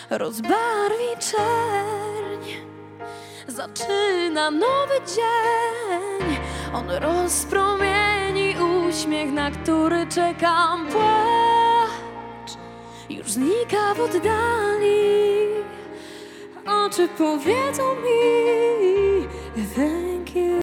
rozbarwi czerń. Zaczyna nowy dzień, on rozpromieni uśmiech, na który czekam. Płacz już znika w oddali, oczy powiedzą mi thank you.